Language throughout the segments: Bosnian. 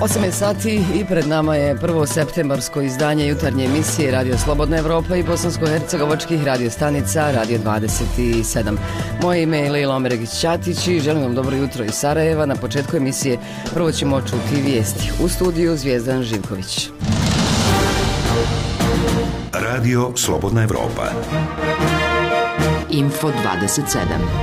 8 je sati i pred nama je prvo septembarsko izdanje jutarnje emisije Radio Slobodna Evropa i bosansko-hercegovačkih radiostanica Radio 27. Moje ime je Lejla Omeregić-Ćatić i želim vam dobro jutro iz Sarajeva. Na početku emisije prvo ćemo čuti vijesti. U studiju Zvijezdan Živković. Radio Slobodna Evropa. Info 27.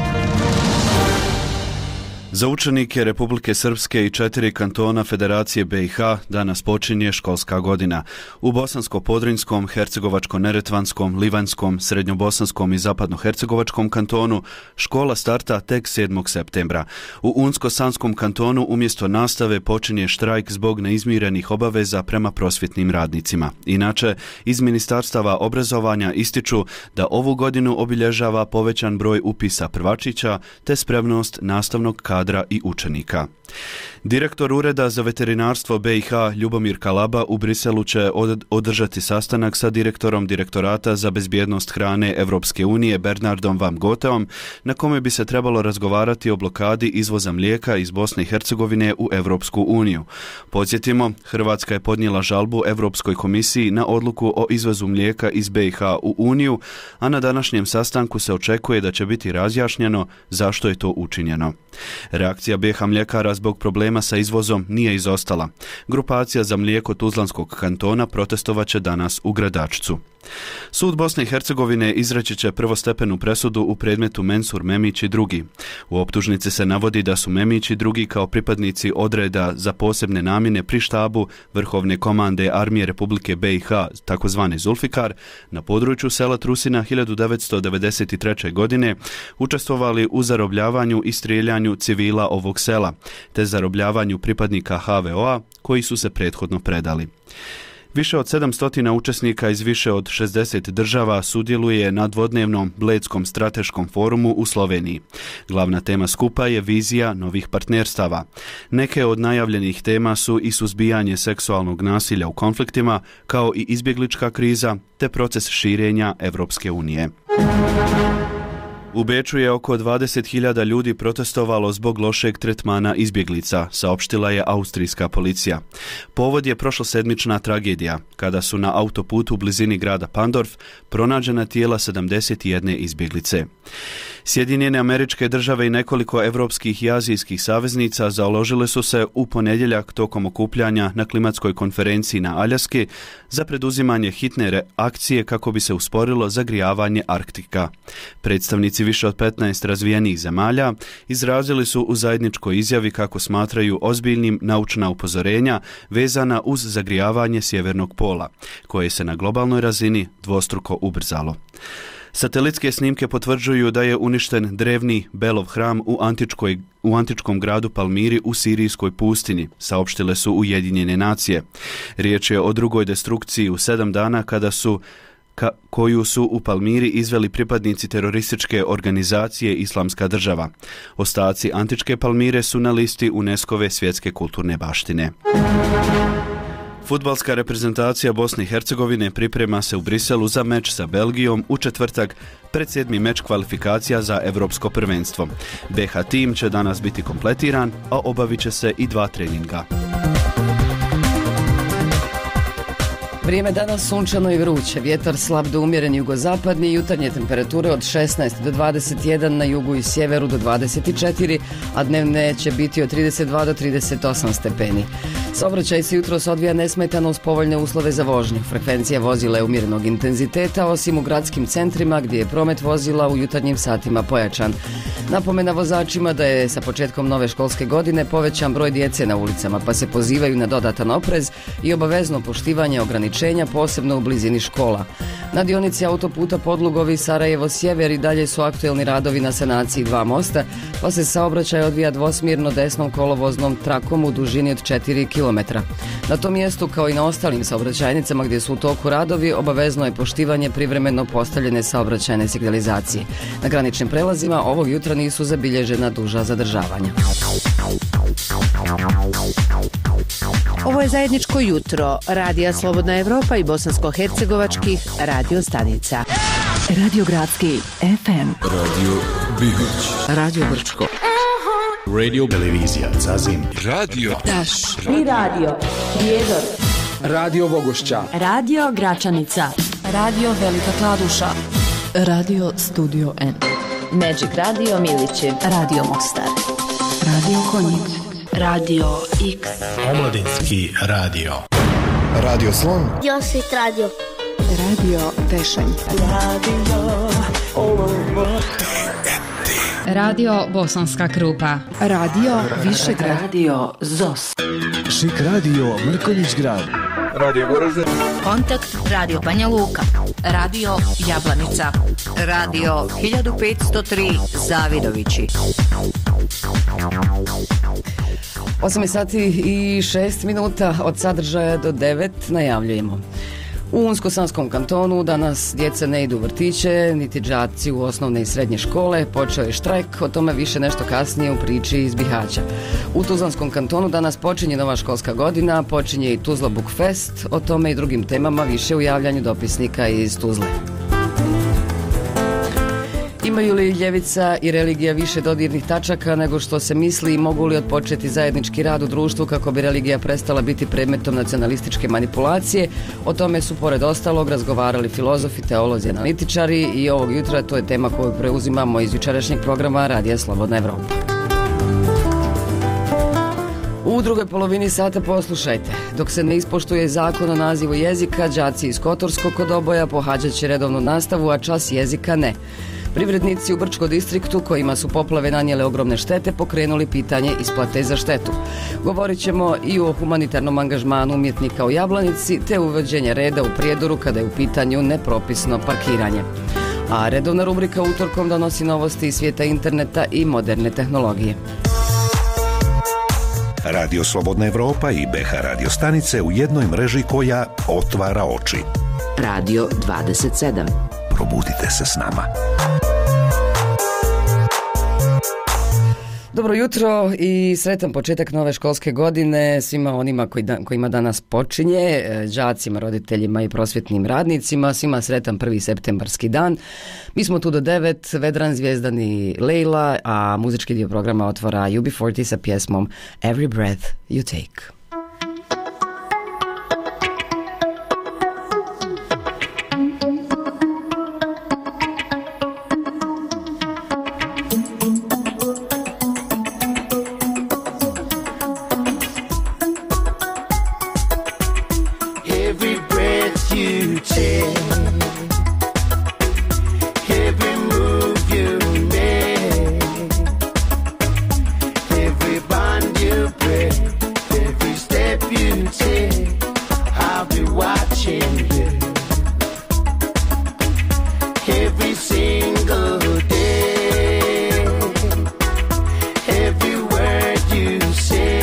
Za učenike Republike Srpske i 4 kantona Federacije BiH danas počinje školska godina. U Bosansko-Podrinjskom, Hercegovačko-Neretvanskom, Livanjskom, Srednjobosanskom i Zapadno-Hercegovačkom kantonu škola starta tek 7. septembra. U Unsko-Sanskom kantonu umjesto nastave počinje štrajk zbog neizmirenih obaveza prema prosvjetnim radnicima. Inače, iz Ministarstava obrazovanja ističu da ovu godinu obilježava povećan broj upisa prvačića te spremnost nastavnog kadra i učenika. Direktor Ureda za veterinarstvo BiH Ljubomir Kalaba u Briselu će održati sastanak sa direktorom Direktorata za bezbjednost hrane Evropske unije Bernardom Van Goteom, na kome bi se trebalo razgovarati o blokadi izvoza mlijeka iz Bosne i Hercegovine u Evropsku uniju. Podsjetimo, Hrvatska je podnijela žalbu Europskoj komisiji na odluku o izvozu mlijeka iz BiH u Uniju, a na današnjem sastanku se očekuje da će biti razjašnjeno zašto je to učinjeno. Reakcija BiH mljekara zbog problema sa izvozom nije izostala. Grupacija za mlijeko Tuzlanskog kantona protestovaće danas u Gradačcu. Sud Bosne i Hercegovine izreći će prvostepenu presudu u predmetu Mensur Memić i drugi. U optužnici se navodi da su Memić i drugi kao pripadnici odreda za posebne namjene pri štabu Vrhovne komande Armije Republike BiH, takozvane Zulfikar, na području sela Trusina 1993. godine učestvovali u zarobljavanju i strijeljanju civila ovog sela, te zarobljavanju pripadnika HVO-a koji su se prethodno predali. Više od 700 učesnika iz više od 60 država sudjeluje na dvodnevnom Bledskom strateškom forumu u Sloveniji. Glavna tema skupa je vizija novih partnerstava. Neke od najavljenih tema su i suzbijanje seksualnog nasilja u konfliktima, kao i izbjeglička kriza, te proces širenja Evropske unije. U Beču je oko 20.000 ljudi protestovalo zbog lošeg tretmana izbjeglica, saopštila je austrijska policija. Povod je prošlosedmična tragedija, kada su na autoputu u blizini grada Pandorf pronađena tijela 71 izbjeglice. Sjedinjene Američke Države i nekoliko evropskih i azijskih saveznica založile su se u ponedjeljak tokom okupljanja na klimatskoj konferenciji na Aljaski za preduzimanje hitne akcije kako bi se usporilo zagrijavanje Arktika. Predstavnici više od 15 razvijenih zemalja izrazili su u zajedničkoj izjavi kako smatraju ozbiljnim naučna upozorenja vezana uz zagrijavanje sjevernog pola, koje se na globalnoj razini dvostruko ubrzalo. Satelitske snimke potvrđuju da je uništen drevni Belov hram u antičkom gradu Palmiri u sirijskoj pustinji, saopštile su Ujedinjene nacije. Riječ je o drugoj destrukciji u 7 dana koju su u Palmiri izveli pripadnici terorističke organizacije Islamska država. Ostaci antičke Palmire su na listi UNESCO-ve svjetske kulturne baštine. Fudbalska reprezentacija Bosne i Hercegovine priprema se u Briselu za meč sa Belgijom u četvrtak pred 7. meč kvalifikacija za Evropsko prvenstvo. BiH tim će danas biti kompletiran, a obavit će se i 2 treninga. Vrijeme danas sunčano i vruće, vjetar slab do umjeren jugozapadni, jutarnje temperature od 16 do 21, na jugu i sjeveru do 24, a dnevne će biti od 32 do 38 stepeni. Saobraćaj se jutros odvija nesmetano uz povoljne uslove za vožnju. Frekvencija vozila je umjerenog intenziteta, osim u gradskim centrima gdje je promet vozila u jutarnjim satima pojačan. Napomena vozačima da je sa početkom nove školske godine povećan broj djece na ulicama, pa se pozivaju na dodatan oprez i obavezno poštivanje ograničenja, posebno u blizini škola. Na dionici autoputa Podlugovi Sarajevo Sjever i dalje su aktuelni radovi na sanaciji 2 mosta, pa se saobraćaj odvija dvosmjerno desnom kolovoznom trakom u dužini od 4 km. Na tom mjestu, kao i na ostalim saobraćajnicama gdje su u toku radovi, obavezno je poštivanje privremeno postavljene saobraćajne signalizacije. Na graničnim prelazima ovog jutra nisu zabilježena duža zadržavanja. Ovo je zajedničko jutro Radija Slobodna Evropa i bosansko-hercegovačkih radio stanica. Radio Gradski FM, Radio Bihać, Radio Brčko, Radio, televizija, Zazim, radio, Daš i radio, Prijedor, radio Vogošća, radio Gračanica, radio Velika Kladuša, radio Studio N, Magic Radio Milići, radio Mostar, radio Konjic, radio X, Omladinski radio, radio Slon, Josit radio, radio Tešanj, radio Radio Bosanska Krupa, radio Višegrad, Radio ZOS, Šik radio Mrkonjić Grad, radio Goražde, Kontakt Radio Banja Luka, Radio Jablanica, radio 1503 Zavidovići. 8 sati i 6 minuta od sadržaja do 9 najavljujemo. U Unsko-Sanskom kantonu danas djeca ne idu u vrtiće, niti đaci u osnovne i srednje škole, počeo je štrajk, o tome više nešto kasnije u priči iz Bihaća. U Tuzlanskom kantonu danas počinje nova školska godina, počinje i Tuzla Book Fest, o tome i drugim temama više u javljanju dopisnika iz Tuzle. Imaju li ljevica i religija više dodirnih tačaka nego što se misli i mogu li otpočeti zajednički rad u društvu kako bi religija prestala biti predmetom nacionalističke manipulacije? O tome su pored ostalog razgovarali filozofi, teolozi, analitičari i ovog jutra to je tema koju preuzimamo iz jučerašnjeg programa Radija Slobodna Evropa. U drugoj polovini sata poslušajte. Dok se ne ispoštuje zakon o nazivu jezika, đaci iz Kotorskog kod Oboja pohađat će redovnu nastavu, a čas jezika ne. Privrednici u Brčko distriktu kojima su poplave nanijele ogromne štete pokrenuli pitanje isplate za štetu. Govorit ćemo i o humanitarnom angažmanu umjetnika u Jablanici te uvođenje reda u Prijedoru kada je u pitanju nepropisno parkiranje. A redovna rubrika utorkom donosi novosti iz svijeta interneta i moderne tehnologije. Radio Slobodna Evropa i BH radio stanice u jednoj mreži koja otvara oči. Radio 27. Probudite se s nama. Dobro jutro i sretan početak nove školske godine svima onima kojima danas počinje, đacima, roditeljima i prosvjetnim radnicima, svima sretan 1. septembarski dan. Mi smo tu do 9, Vedran, Zvijezdan i Lejla, a muzički dio programa otvara UB40 sa pjesmom Every Breath You Take.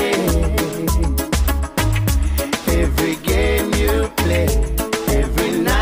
Every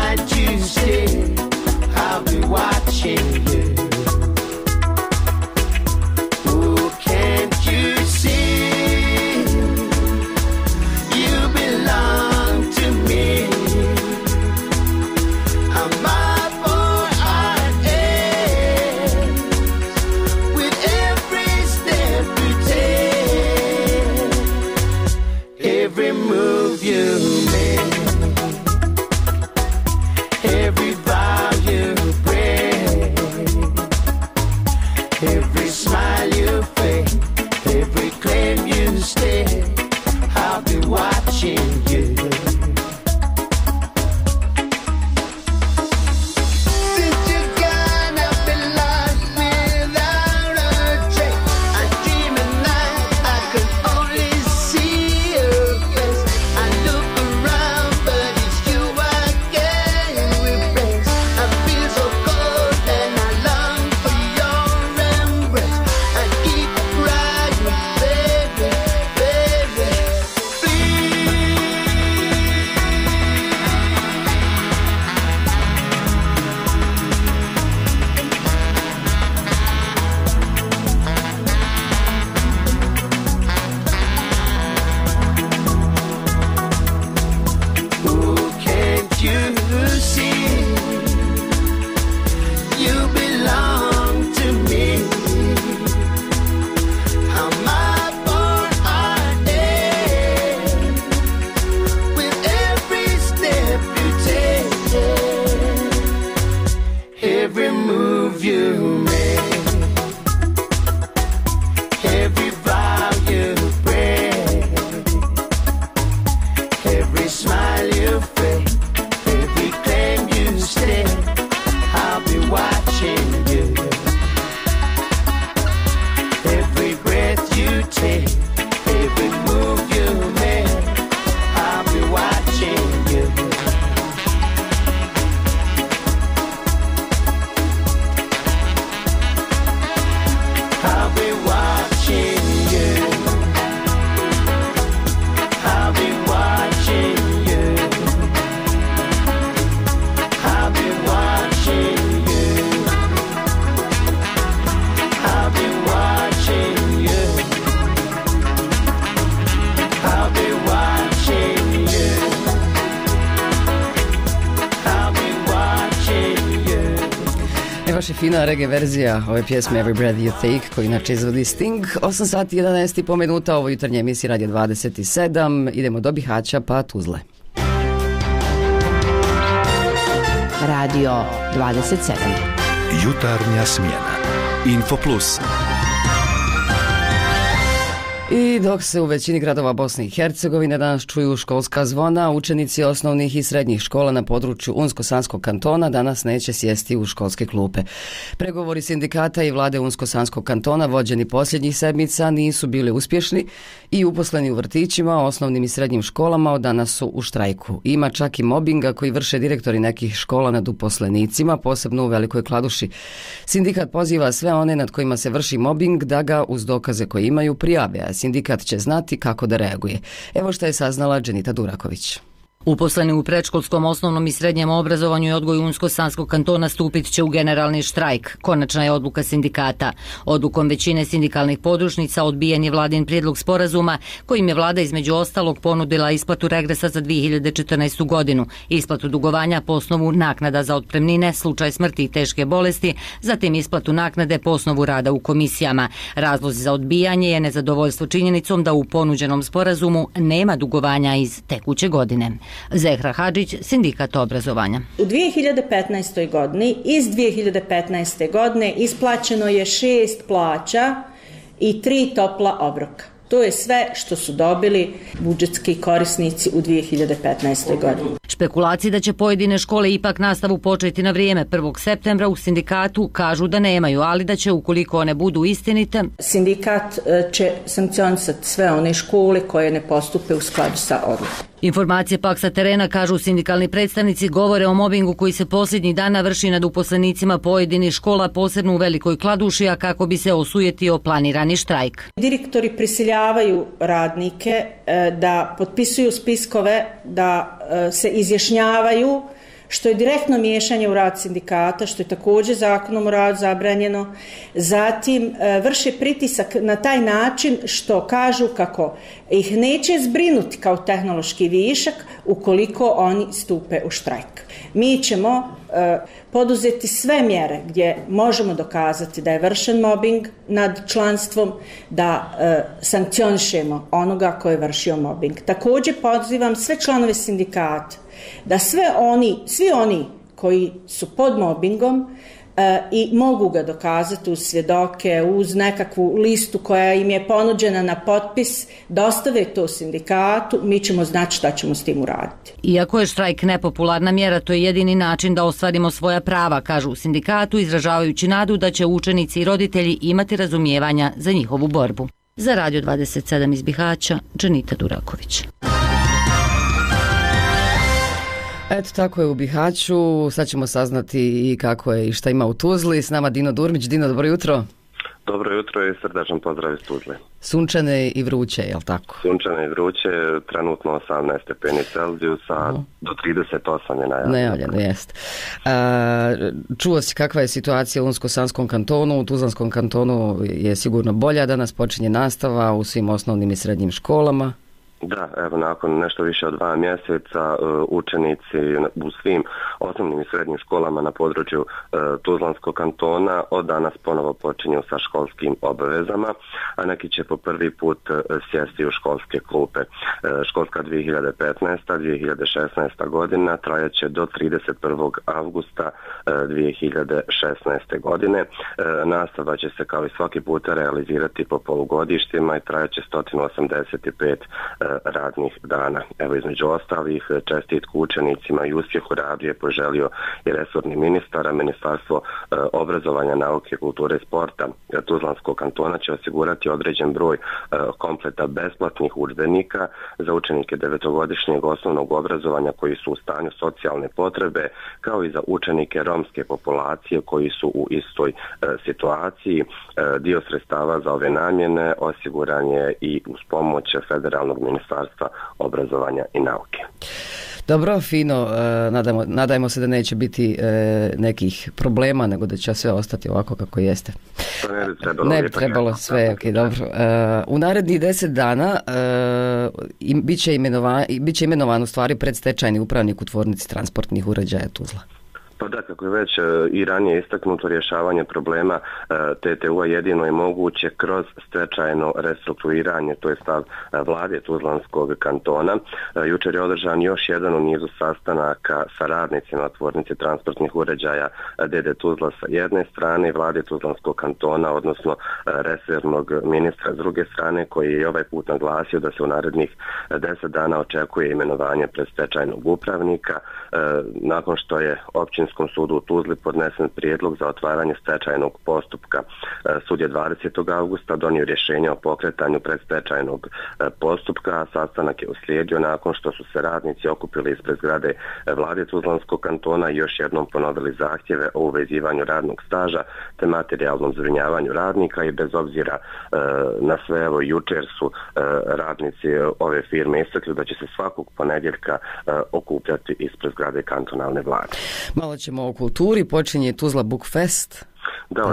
while you fade, every claim you stay, I'll be watching you. Every breath you take, every move you make, I'll be watching you. I'll be watching you. I'll be watching you. I'll be watching you. I'll be watching you. I'll be watching you. I'll be watching you. Evo je fina reggae verzija ove pjesme Every Breath You Take, koji inače izvodi Sting. 8 sati 11,5 minuta, ovo jutarnje emisije Radio 27. Idemo do Bihaća pa Tuzle. Radio 27. Jutarnja smjena. Info Plus. I dok se u većini gradova Bosne i Hercegovine danas čuju školska zvona, učenici osnovnih i srednjih škola na području Unsko-Sanskog kantona danas neće sjesti u školske klupe. Pregovori sindikata i vlade Unsko-Sanskog kantona vođeni posljednjih sedmica nisu bili uspješni i uposleni u vrtićima, osnovnim i srednjim školama od danas su u štrajku. Ima čak i mobinga koji vrše direktori nekih škola nad uposlenicima, posebno u Velikoj Kladuši. Sindikat poziva sve one nad kojima se vrši mobing da ga uz dokaze koje imaju prijave, a sindikat će znati kako da reaguje. Evo što je saznala Dženita Duraković. Uposleni u predškolskom, osnovnom i srednjem obrazovanju i odgoju Unsko-Sanskog kantona stupit će u generalni štrajk. Konačna je odluka sindikata. Odlukom većine sindikalnih podružnica odbijen je vladin prijedlog sporazuma kojim je vlada između ostalog ponudila isplatu regresa za 2014. godinu, isplatu dugovanja po osnovu naknada za otpremnine, slučaj smrti i teške bolesti, zatim isplatu naknade po osnovu rada u komisijama. Razlozi za odbijanje je nezadovoljstvo činjenicom da u ponuđenom sporazumu nema dugovanja iz tekuće godine. Zehra Hadžić, sindikat obrazovanja. U 2015. godini, iz 2015. godine isplaćeno je 6 plaća i 3 topla obroka. To je sve što su dobili budžetski korisnici u 2015. godini. Špekulacije da će pojedine škole ipak nastavu početi na vrijeme 1. septembra u sindikatu kažu da nemaju, ali da će ukoliko one budu istinite. Sindikat će sankcionisati sve one škole koje ne postupe u skladu sa odlukom. Informacije pak sa terena, kažu sindikalni predstavnici, govore o mobingu koji se posljednjih dana vrši nad uposlenicima pojedinih škola, posebno u Velikoj Kladuši, a kako bi se osujetio planirani štrajk. Direktori prisiljavaju radnike da potpisuju spiskove, da se izjašnjavaju, što je direktno miješanje u rad sindikata, što je također zakonom o radu zabranjeno. Zatim vrše pritisak na taj način što kažu kako ih neće zbrinuti kao tehnološki višak ukoliko oni stupe u štrajk. Mi ćemo poduzeti sve mjere gdje možemo dokazati da je vršen mobbing nad članstvom, da sankcionišemo onoga ko je vršio mobbing. Također pozivam sve članove sindikata da svi oni koji su pod mobbingom i mogu ga dokazati uz svjedoke, uz nekakvu listu koja im je ponuđena na potpis, dostave to sindikatu, mi ćemo znati šta ćemo s tim uraditi. Iako je štrajk nepopularna mjera, to je jedini način da ostvarimo svoja prava, kažu u sindikatu, izražavajući nadu da će učenici i roditelji imati razumijevanja za njihovu borbu. Za Radio 27 iz Bihaća, Dženita Duraković. Eto, tako je u Bihaću. Sad ćemo saznati i kako je i šta ima u Tuzli. S nama Dino Durmić. Dino, dobro jutro. Dobro jutro i srdačan pozdrav iz Tuzle. Sunčane i vruće, je li tako? Sunčane i vruće, trenutno 18 stepeni Celzijusa, do 38 je najavljeno. Najavljeno, jest. Čuo si kakva je situacija u Unsko-Sanskom kantonu, u Tuzlanskom kantonu je sigurno bolja, danas počinje nastava u svim osnovnim i srednjim školama. Da, evo nakon nešto više od 2 mjeseca učenici u svim osnovnim i srednjim školama na području Tuzlanskog kantona od danas ponovo počinju sa školskim obavezama, a neki će po prvi put sjesti u školske klupe. Školska 2015-2016 godina trajaće do 31. avgusta 2016. godine. Nastava će se kao i svaki puta realizirati po polugodištima i trajaće 185 radnih dana. Evo, između ostalih, čestitku učenicima i uspjehu radu je poželio i resorni ministar, a Ministarstvo obrazovanja, nauke, kulture i sporta Tuzlanskog kantona će osigurati određen broj kompleta besplatnih udžbenika za učenike 9-godišnjeg osnovnog obrazovanja koji su u stanju socijalne potrebe, kao i za učenike romske populacije koji su u istoj situaciji. Dio sredstava za ove namjene osiguran je i uz pomoć Federalnog ministarstva obrazovanja i nauke. Dobro, fino, nadajmo se da neće biti nekih problema, nego da će sve ostati ovako kako jeste. Ne bi trebalo sve, ok, dobro. U narednih 10 dana bit će imenovan u stvari predstečajni upravnik u tvornici transportnih uređaja Tuzla. Pa da, kako je već i ranije istaknuto, rješavanje problema TTU-a jedino je moguće kroz stečajno restrukturiranje, to je stav vlade Tuzlanskog kantona. Jučer je održan još jedan u nizu sastanaka sa radnicima tvornice transportnih uređaja DD Tuzla sa jedne strane i vlade Tuzlanskog kantona, odnosno resornog ministra s druge strane, koji je ovaj put naglasio da se u narednih 10 dana očekuje imenovanje predstečajnog upravnika. Nakon što je Općinskom sudu u Tuzli podnesen prijedlog za otvaranje stečajnog postupka, sud je 20. augusta donio rješenje o pokretanju predstečajnog postupka, a sastanak je uslijedio nakon što su se radnici okupili ispred zgrade vlade Tuzlanskog kantona i još jednom ponovili zahtjeve o uvezivanju radnog staža te materijalnom zbrinjavanju radnika. I bez obzira na sve, evo, jučer su radnici ove firme istakli da će se svakog ponedjeljka okupljati ispred zgrade kantonalne vlade. Malo ćemo o kulturi, počinje Tuzla Book Fest. Da,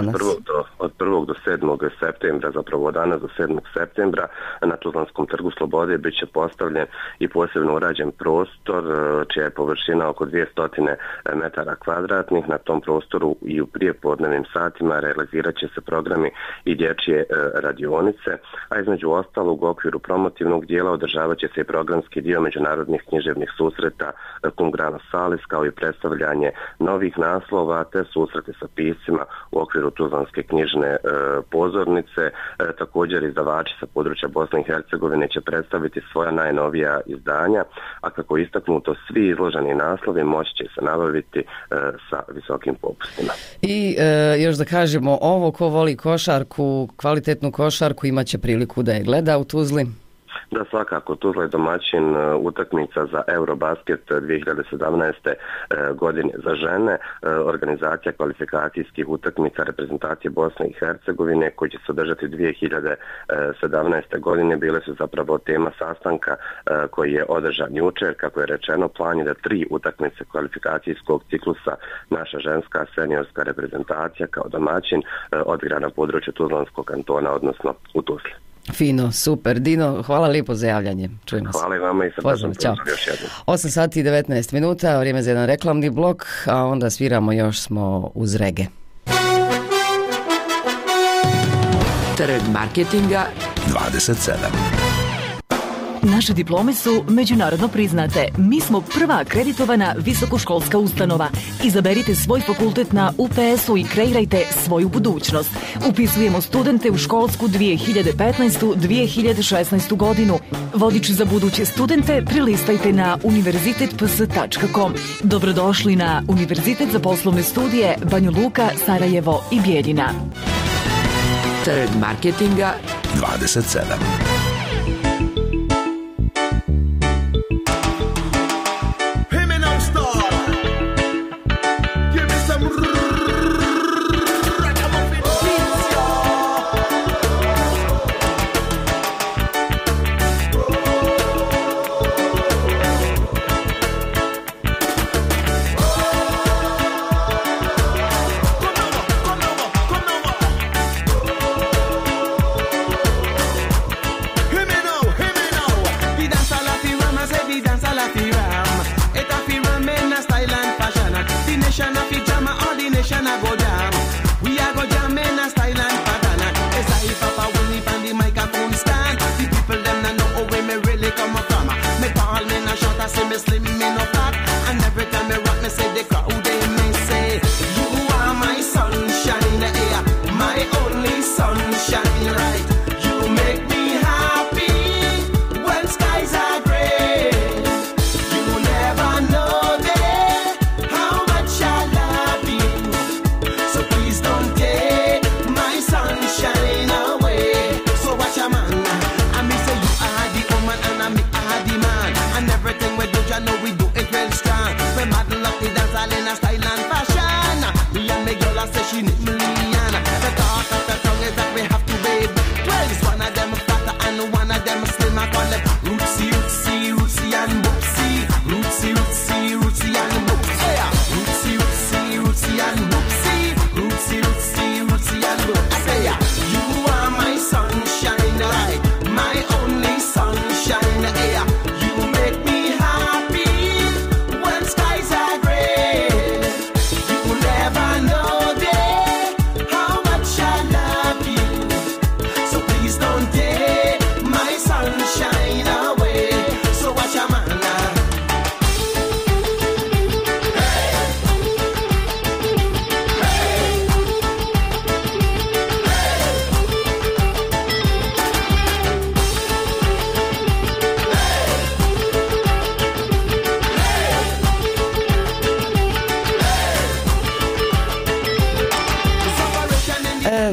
od 1. do 7. septembra, zapravo od danas do 7. septembra na Tuzlanskom trgu Slobode bit će postavljen i posebno urađen prostor čija je površina oko 200 metara kvadratnih. Na tom prostoru i u prijepodnevnim satima realizirat će se programi i dječje radionice, a između ostalog u okviru promotivnog dijela održavat će se i programski dio međunarodnih književnih susreta Cum grano salis, kao i predstavljanje novih naslova te susrete sa piscima u okviru Tuzlanske knjižne pozornice. Također izdavači sa područja Bosne i Hercegovine će predstaviti svoja najnovija izdanja, a kako je istaknuto, svi izloženi naslovi moći će se nabaviti sa visokim popustima. I još da kažemo, ovo ko voli košarku, kvalitetnu košarku, imat će priliku da je gleda u Tuzli. Da, svakako, Tuzla je domaćin utakmica za Eurobasket 2017. godine za žene, organizacija kvalifikacijskih utakmica reprezentacije Bosne i Hercegovine koji će se održati 2017. godine. Bile su zapravo tema sastanka koji je održan jučer. Kako je rečeno, plan je da 3 utakmice kvalifikacijskog ciklusa naša ženska seniorska reprezentacija kao domaćin odigra na području Tuzlanskog kantona, odnosno u Tuzli. Fino, super. Dino, hvala lijepo za javljanje. Čujemo se. Hvala i vama i srdačno pozdrav još jednom. 8 sati i 19 minuta, vrijeme za jedan reklamni blok, a onda sviramo, još smo uz rege. Trg marketinga 27. Naše diplome su međunarodno priznate. Mi smo prva akreditovana visokoškolska ustanova. Izaberite svoj fakultet na UPS-u i kreirajte svoju budućnost. Upisujemo studente u školsku 2015-2016 godinu. Vodič za buduće studente prilistajte na univerzitetps.com. Dobrodošli na Univerzitet za poslovne studije Banja Luka, Sarajevo i Bijeljina. Trg marketinga 27.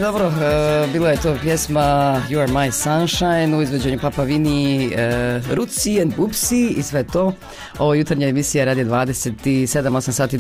dobro, bila je to pjesma You Are My Sunshine u izvođenju Papa Vini, Ruci and Bupsi i sve to. Ovo jutarnja emisija radi 8 sati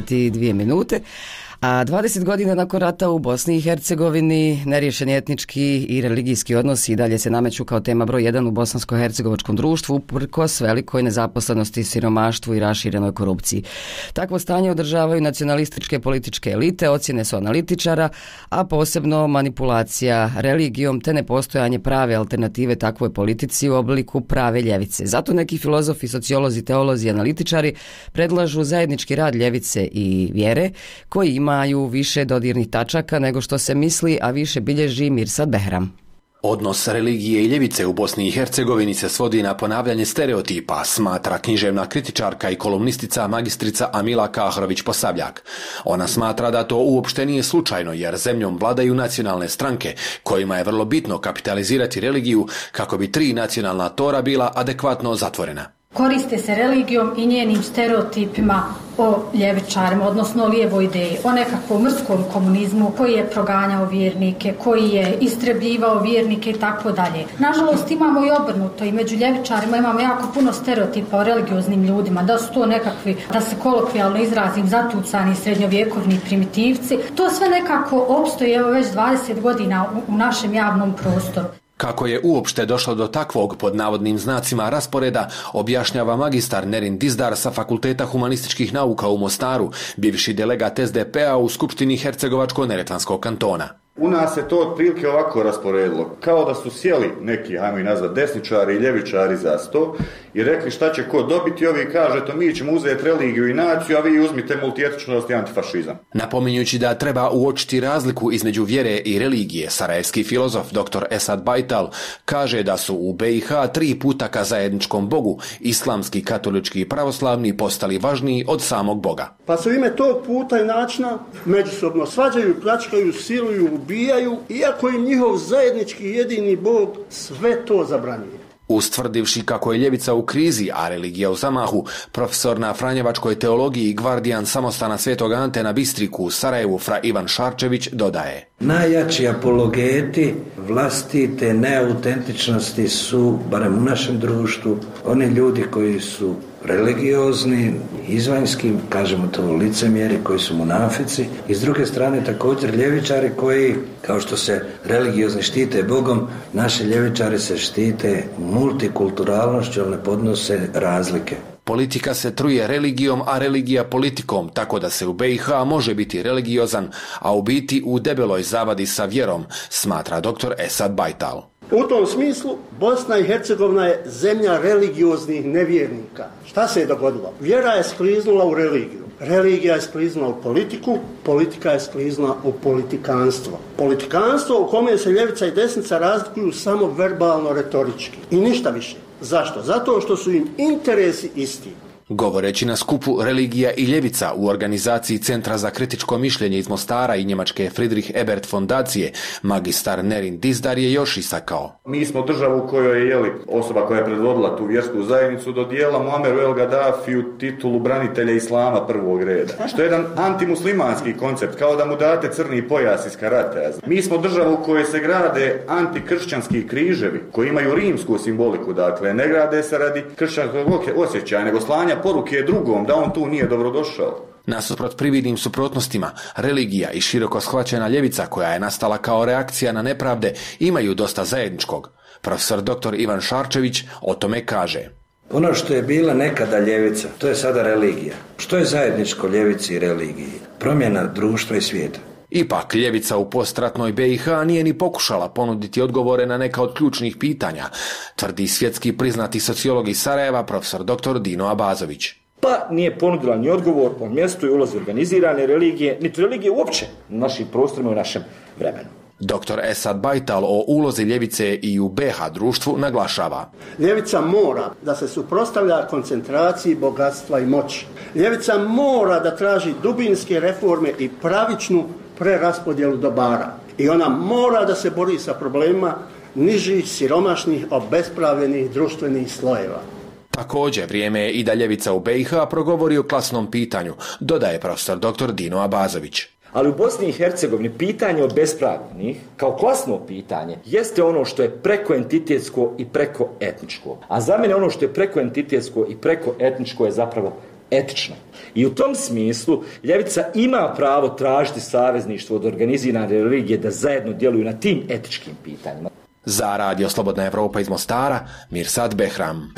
22 minute. A 20 godina nakon rata u Bosni i Hercegovini neriješeni etnički i religijski odnosi i dalje se nameću kao tema broj 1 u bosansko-hercegovačkom društvu uprkos velikoj nezaposlenosti, siromaštvu i raširenoj korupciji. Takvo stanje održavaju nacionalističke političke elite, ocjene su analitičara, a posebno manipulacija religijom te nepostojanje prave alternative takvoj politici u obliku prave ljevice. Zato neki filozofi, sociolozi, teolozi i analitičari predlažu zajednički rad ljevice i vjere koji imaju više dodirnih tačaka nego što se misli, a više bilježi Mirsad Behram. Odnos religije i ljevice u Bosni i Hercegovini se svodi na ponavljanje stereotipa, smatra književna kritičarka i kolumnistica magistrica Amila Kahrović-Posavljak. Ona smatra da to uopšte nije slučajno jer zemljom vladaju nacionalne stranke kojima je vrlo bitno kapitalizirati religiju kako bi 3 nacionalna tora bila adekvatno zatvorena. Koriste se religijom i njenim stereotipima o ljevičarima, odnosno o lijevoj ideji, o nekakvom mrskom komunizmu koji je proganjao vjernike, koji je istrebljivao vjernike i tako dalje. Nažalost imamo i obrnuto i među ljevičarima imamo jako puno stereotipa o religioznim ljudima, da su to nekakvi, da se kolokvijalno izrazim, zatucani srednjovjekovni primitivci. To sve nekako opstoji evo već 20 godina u našem javnom prostoru. Kako je uopšte došlo do takvog pod navodnim znacima rasporeda, objašnjava magistar Nerin Dizdar sa Fakulteta humanističkih nauka u Mostaru, bivši delegat SDP-a u Skupštini Hercegovačko-neretvanskog kantona. U nas se to otprilike ovako rasporedilo, kao da su sjeli neki, hajmo i nazvat, desničari i ljevičari za sto i rekli šta će ko dobiti, ovi kaže to mi ćemo uzeti religiju i naciju, a vi uzmite multietičnost i antifašizam. Napominjući da treba uočiti razliku između vjere i religije, sarajevski filozof dr. Esad Bajtal kaže da su u BiH 3 puta ka zajedničkom Bogu, islamski, katolički i pravoslavni, postali važniji od samog Boga. Pa se u ime tog puta i načina međusobno svađaju, pljačkaju, siluju, ubijaju, iako im njihov zajednički jedini Bog sve to zabranjuje. Ustvrdivši kako je ljevica u krizi, a religija u zamahu, profesor na Franjevačkoj teologiji i gvardijan samostana Svetog Ante na Bistriku u Sarajevu Fra Ivan Šarčević dodaje: najjači apologeti vlastite neautentičnosti su, barem u našem društvu, oni ljudi koji su religiozni, izvanjski, kažemo to licemjeri, koji su munafici, i s druge strane također ljevičari koji, kao što se religiozni štite Bogom, naši ljevičari se štite multikulturalnošću, ali ne podnose razlike. Politika se truje religijom, a religija politikom, tako da se u BiH može biti religiozan, a u biti u debeloj zavadi sa vjerom, smatra dr. Esad Bajtal. U tom smislu Bosna i Hercegovina je zemlja religioznih nevjernika. Šta se je dogodilo? Vjera je skliznula u religiju. Religija je skliznula u politiku, politika je skliznula u politikanstvo. Politikanstvo u kome se ljevica i desnica razlikuju samo verbalno, retorički. I ništa više. Zašto? Zato što su im interesi isti. Govoreći na skupu Religija i ljevica u organizaciji Centra za kritičko mišljenje iz Mostara i njemačke Friedrich Ebert fondacije, magistar Nerin Dizdar je još istakao: mi smo država u kojoj je osoba koja je predvodila tu vjersku zajednicu dodijelila Muammeru El Gaddafiju titulu branitelja islama prvog reda. Što je jedan antimuslimanski koncept, kao da mu date crni pojas iz karatea. Mi smo država u kojoj se grade antikršćanski križevi koji imaju rimsku simboliku, dakle ne grade se radi kršćanskog osjećaja, nego slanja poruke drugom da on tu nije dobrodošao. Nasuprot prividnim suprotnostima, religija i široko shvaćena ljevica koja je nastala kao reakcija na nepravde imaju dosta zajedničkog. Profesor dr. Ivan Šarčević o tome kaže: ono što je bila nekada ljevica, to je sada religija. Što je zajedničko ljevici i religiji? Promjena društva i svijeta. Ipak, ljevica u postratnoj BiH nije ni pokušala ponuditi odgovore na neka od ključnih pitanja, tvrdi svjetski priznati sociolog iz Sarajeva, profesor dr. Dino Abazović. Pa nije ponudila ni odgovor o mjestu i ulozi organizirane religije, niti religije uopće na našim prostorima i u našem vremenu. Dr. Esad Bajtal o ulozi ljevice i u BiH društvu naglašava: ljevica mora da se suprotstavlja koncentraciji bogatstva i moći. Ljevica mora da traži dubinske reforme i pravičnu preraspodjelu dobara. I ona mora da se bori sa problemima nižih, siromašnih, obespravljenih društvenih slojeva. Također, vrijeme je i da ljevica u BiH progovori o klasnom pitanju, dodaje profesor dr. Dino Abazović. Ali u Bosni i Hercegovini pitanje obespravljenih, kao klasno pitanje, jeste ono što je preko entitetsko i preko etničko. A za mene ono što je preko entitetsko i preko etničko je zapravo etično. I u tom smislu ljevica ima pravo tražiti savezništvo od organizirane religije da zajedno djeluju na tim etičkim pitanjima. Za Radio Slobodna Evropa iz Mostara, Mirsad Behram.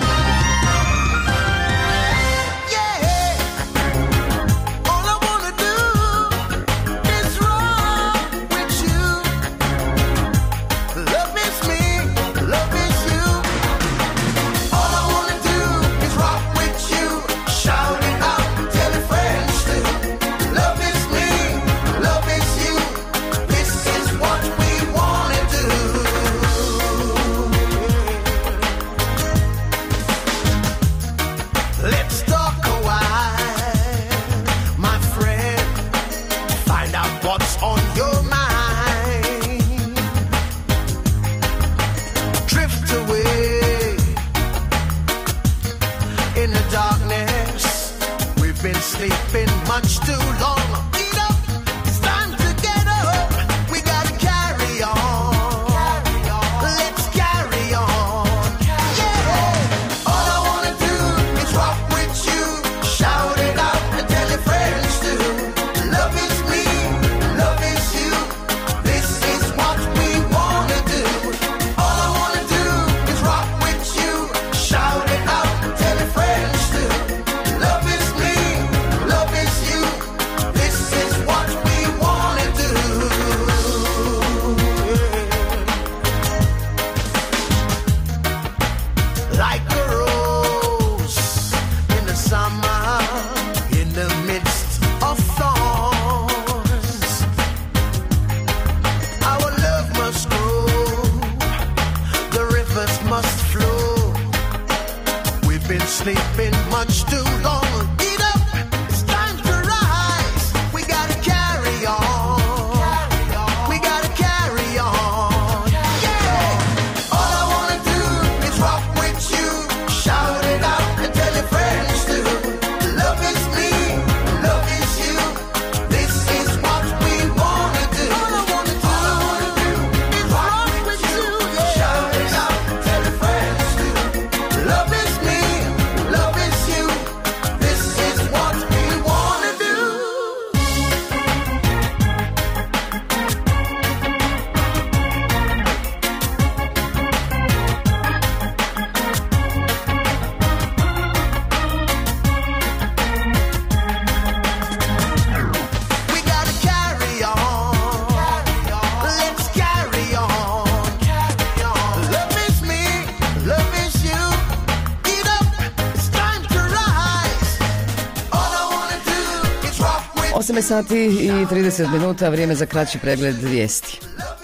Sati i 30 minuta, vrijeme za kraći pregled vijesti.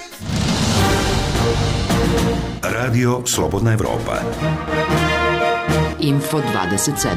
Radio Slobodna Evropa. Info 27.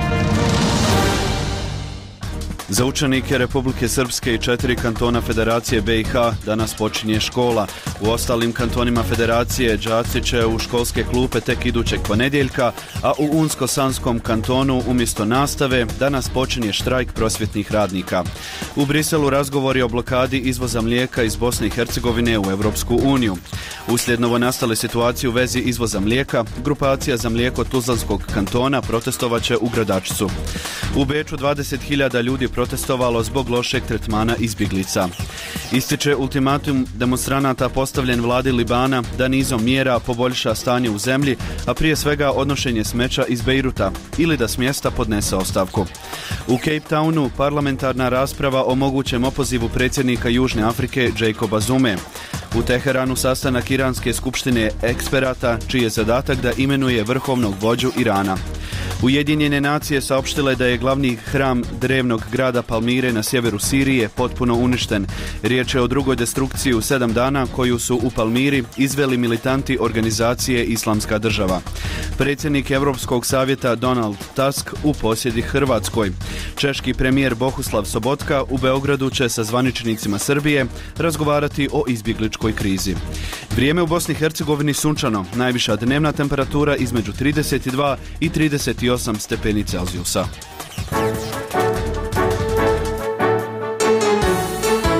Za učenike Republike Srpske i 4 kantona Federacije BiH danas počinje škola. U ostalim kantonima Federacije đaci će u školske klupe tek idućeg ponedjeljka, a u Unsko-Sanskom kantonu umjesto nastave danas počinje štrajk prosvjetnih radnika. U Briselu razgovori o blokadi izvoza mlijeka iz Bosne i Hercegovine u Europsku uniju. Uslijed novonastale situacije u vezi izvoza mlijeka, grupacija za mlijeko Tuzlanskog kantona protestovaće u Gradačcu. U Beču 20.000 ljudi protestovalo zbog lošeg tretmana izbjeglica. Ističe ultimatum demonstranata postavljen vladi Libana da nizom mjera poboljša stanje u zemlji, a prije svega odnošenje smeća iz Bejruta ili da s mjesta podnese ostavku. U Cape Townu parlamentarna rasprava o mogućem opozivu predsjednika Južne Afrike Jacoba Zume. U Teheranu sastanak Iranske skupštine eksperata čiji je zadatak da imenuje vrhovnog vođu Irana. Ujedinjene nacije saopštile da je glavni hram drevnog grada Palmire na sjeveru Sirije potpuno uništen. Riječ je o drugoj destrukciji u 7 dana koju su u Palmiri izveli militanti organizacije Islamska država. Predsjednik Europskog savjeta Donald Tusk u posjedi Hrvatskoj. Češki premijer Bohuslav Sobotka u Beogradu će sa zvaničnicima Srbije razgovarati o izbjegličkoj krizi. Vrijeme u Bosni i Hercegovini sunčano, najviša dnevna temperatura između 32 i 38 stepeni Celzijusa.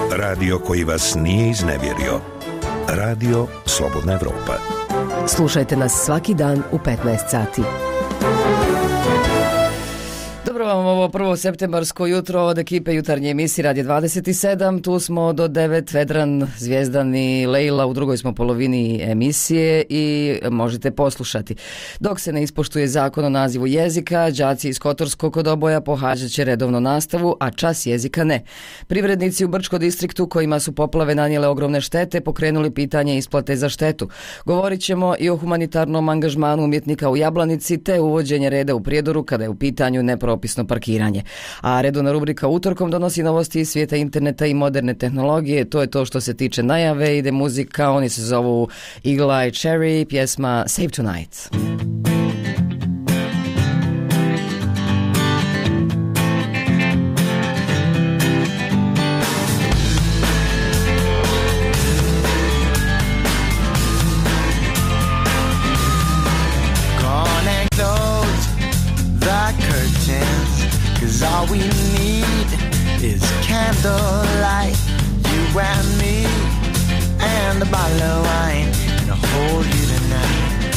Radio koji vas nije iznevjerio. Radio Slobodna Evropa. Slušajte nas svaki dan u 15 sati. Dobro vam ovo 1. septembarsko jutro od ekipe jutarnje emisije Radio 27. Tu smo do 9, Vedran, Zvijezdan i Lejla, u drugoj smo polovini emisije i možete poslušati. Dok se ne ispoštuje zakon o nazivu jezika, đaci iz Kotorskog Kodoboja pohađat će redovno nastavu, a čas jezika ne. Privrednici u Brčko distriktu kojima su poplave nanijele ogromne štete pokrenuli pitanje isplate za štetu. Govorit ćemo i o humanitarnom angažmanu umjetnika u Jablanici te uvođenje reda u Prijedoru kada je u pitanju nepropisno parkiranje. A redovna rubrika utorkom donosi novosti iz svijeta interneta i moderne tehnologije. To je to što se tiče najave. Ide muzika, oni se zovu Eagle Eye Cherry, pjesma Save Tonight. All we need is candlelight, you and me, and a bottle of wine, and I'll hold you tonight.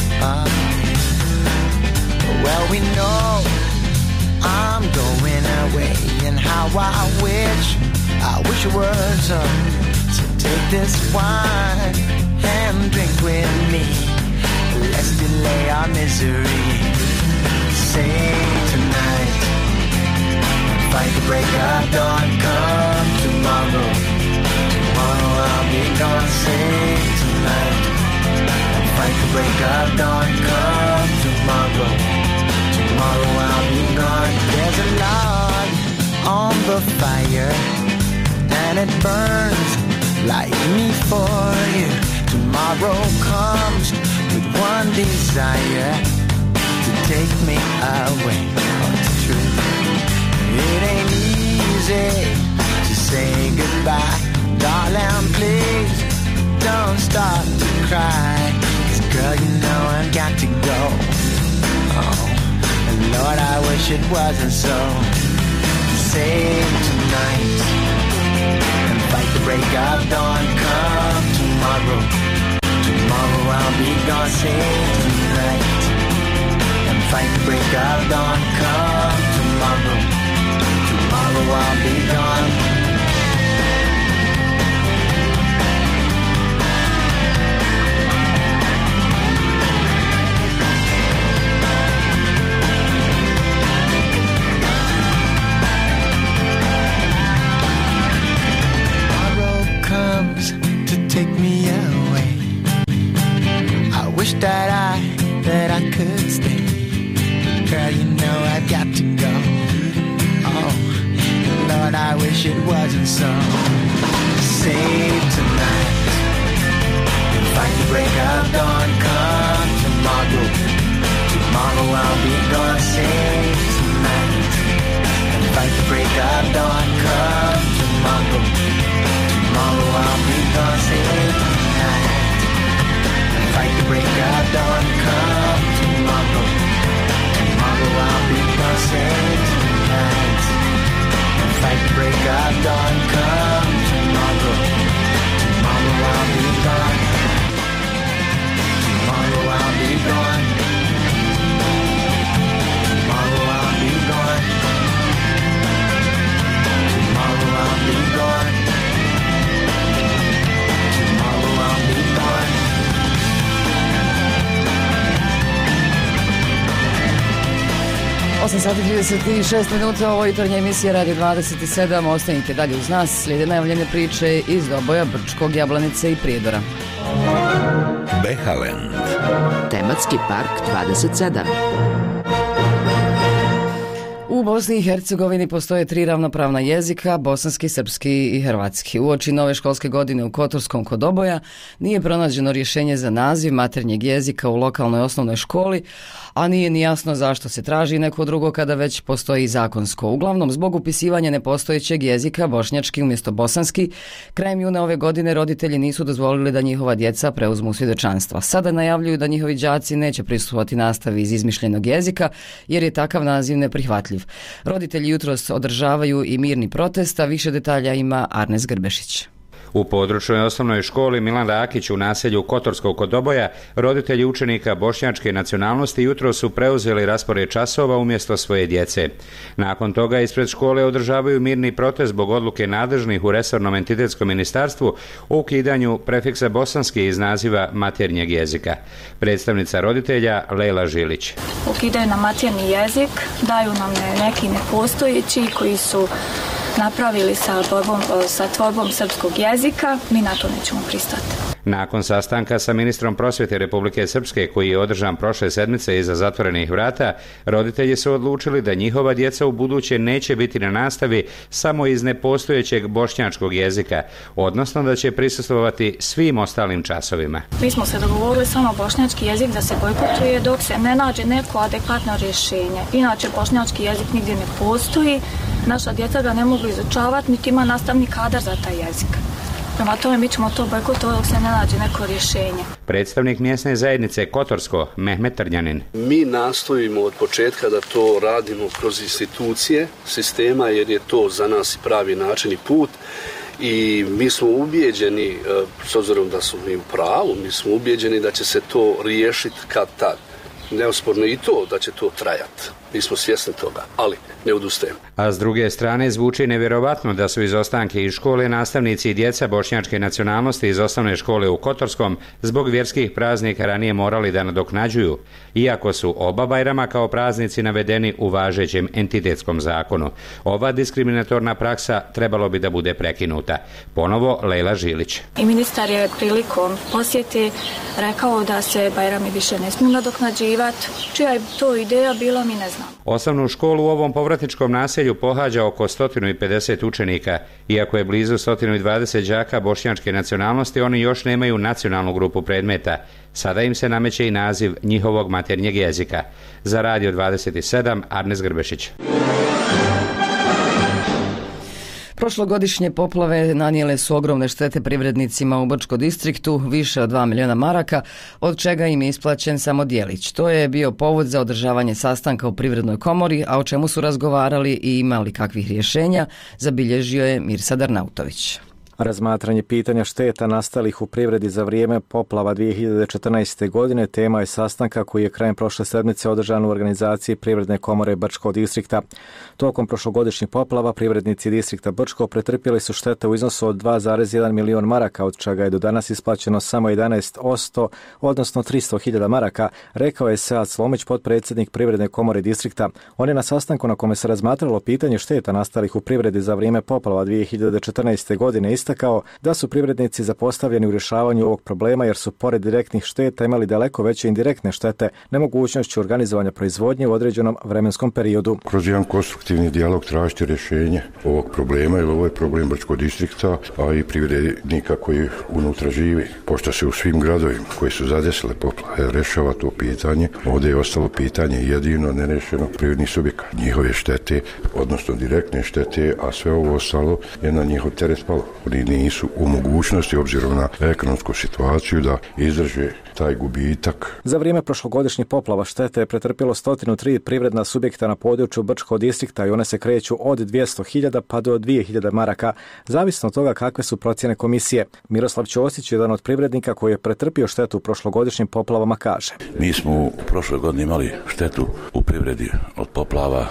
Well, we know I'm going away, and how I wish it was so take this wine and drink with me. Let's delay our misery. Say tonight. Fight the break of dawn, come tomorrow. Tomorrow I'll be gone, sing tonight. Fight the break of dawn, come tomorrow. Tomorrow I'll be gone. There's a log on the fire, and it burns like me for you. Tomorrow comes with one desire, to take me away. Oh, it's true. It ain't easy to say goodbye. Darling, please don't start to cry. 'Cause girl, you know I've got to go. Oh, and Lord, I wish it wasn't so. Save tonight and fight the break of dawn. Come tomorrow. Tomorrow I'll be gone. Save tonight and fight the break of dawn. Come tomorrow. Tomorrow I'll be gone. Tomorrow comes to take me away. I wish that I could stay. Girl, you know I've got to go. Oh, Lord, I wish it wasn't so. Save tonight and fight the break of dawn. Come tomorrow. Tomorrow I'll be gone. Save tonight and fight the break of dawn. Come tomorrow. Tomorrow I'll be gone. Save tonight and fight the break of dawn. Come tomorrow. Tomorrow I'll be gone. Save tonight. Fight the break of dawn, come tomorrow. Tomorrow I'll be gone. Tomorrow I'll be gone. Tomorrow I'll be gone. Tomorrow I'll be gone. Tomorrow I'll be gone. 8 sati 36 minuta, ovo jutarnja emisija Radio 27, ostanite dalje uz nas, slijede najavljene priče iz Doboja, Brčkog, Jablanice i Prijedora. Behalen. Tematski park 27. U Bosni i Hercegovini postoje 3 ravnopravna jezika, bosanski, srpski i hrvatski. Uoči nove školske godine u Kotorskom kod Doboja nije pronađeno rješenje za naziv maternjeg jezika u lokalnoj osnovnoj školi, a nije ni jasno zašto se traži neko drugo kada već postoji zakonsko. Uglavnom, zbog upisivanja nepostojećeg jezika, bošnjački umjesto bosanski, krajem juna ove godine roditelji nisu dozvolili da njihova djeca preuzmu svjedočanstva. Sada najavljuju da njihovi đaci neće prisustvovati nastavi iz izmišljenog jezika, jer je takav naziv neprihvatljiv. Roditelji jutros održavaju i mirni protest, a više detalja ima Arnes Grbešić. U područnoj osnovnoj školi Milan Rakić u naselju Kotorskog kod Doboja roditelji učenika bošnjačke nacionalnosti jutro su preuzeli raspored časova umjesto svoje djece. Nakon toga ispred škole održavaju mirni protest zbog odluke nadležnih u resornom entitetskom ministarstvu o ukidanju prefiksa bosanski iz naziva maternjeg jezika. Predstavnica roditelja Lejla Žilić. Ukidaju nam maternji jezik, daju nam neki nepostojeći koji su napravili sa tvorbom srpskog jezika, mi na to nećemo pristati. Nakon sastanka sa ministrom prosvjete Republike Srpske, koji je održan prošle sedmice iza zatvorenih vrata, roditelji su odlučili da njihova djeca u buduće neće biti na nastavi samo iz nepostojećeg bošnjačkog jezika, odnosno da će prisustvovati svim ostalim časovima. Mi smo se dogovorili samo bošnjački jezik da se bojkotuje dok se ne nađe neko adekvatno rješenje. Inače, bošnjački jezik nigdje ne postoji, naša djeca ga ne mogu izučavati, niti ima nastavni kadar za taj jezik. Prema tome mi ćemo to bojkotovati dok se ne nađe neko rješenje. Predstavnik mjesne zajednice Kotorsko, Mehmet Trnjanin. Mi nastojimo od početka da to radimo kroz institucije sistema, jer je to za nas pravi način i put. I mi smo ubijeđeni, s obzirom da su mi u pravu, mi smo ubijeđeni da će se to riješiti kad tad. Neosporno i to da će to trajati. Mi smo svjesni toga, ali ne odustajemo. A s druge strane zvuči nevjerovatno da su izostanke iz škole nastavnici i djeca bošnjačke nacionalnosti iz osnovne škole u Kotorskom zbog vjerskih praznika ranije morali da nadoknađuju, iako su oba Bajrama kao praznici navedeni u važećem entitetskom zakonu. Ova diskriminatorna praksa trebalo bi da bude prekinuta. Ponovo Lejla Žilić. I ministar je prilikom posjete rekao da se Bajrami više ne smiju nadoknađivati. Čija je to ideja bila, mi ne znam. Osnovnu školu u ovom povratničkom naselju pohađa oko 150 učenika. Iako je blizu 120 đaka bošnjačke nacionalnosti, oni još nemaju nacionalnu grupu predmeta. Sada im se nameće i naziv njihovog maternjeg jezika. Za Radio 27, Arnes Grbešić. Prošlogodišnje poplave nanijele su ogromne štete privrednicima u Brčko distriktu, više od 2 miliona maraka, od čega im je isplaćen samo djelić. To je bio povod za održavanje sastanka u Privrednoj komori, a o čemu su razgovarali i imali kakvih rješenja, zabilježio je Mirsad Arnautović. Razmatranje pitanja šteta nastalih u privredi za vrijeme poplava 2014. godine tema je sastanka koji je krajem prošle sedmice održan u organizaciji Privredne komore Brčko distrikta. Tokom prošlogodišnjih poplava privrednici distrikta Brčko pretrpjeli su štete u iznosu od 2,1 milion maraka, od čega je do danas isplaćeno samo 11%, odnosno 300.000 maraka, rekao je Sead Slomić, potpredsjednik Privredne komore distrikta. On je na sastanku na kome se razmatralo pitanje šteta nastalih u privredi za vrijeme poplava 2014. godine istakao da su privrednici zapostavljeni u rješavanju ovog problema jer su pored direktnih šteta imali daleko veće indirektne štete nemogućnošću organizovanja proizvodnje u određenom vremenskom periodu. Kroz jedan konstruktivni dijalog tražiti rješenje ovog problema, jer ovo je problem Brčkog distrikta, a i privrednika koji unutra živi. Pošto se u svim gradovima koji su zadesile poplave rješava to pitanje, ovdje je ostalo pitanje jedino nerešeno privrednih subjekata. Njihove štete, odnosno direktne štete, a sve ovo ostalo je na njihov teret spalo. Oni nisu u mogućnosti, obzirom na ekonomsku situaciju, da izdrže taj gubitak. Za vrijeme prošlogodišnjih poplava štete je pretrpjelo 103 privredna subjekta na području Brčkog distrikta i one se kreću od 200.000 pa do 2.000 maraka, zavisno od toga kakve su procjene komisije. Miroslav Ćosić, jedan od privrednika koji je pretrpio štetu u prošlogodišnjim poplavama, kaže. Mi smo u prošloj godini imali štetu u privredi od poplava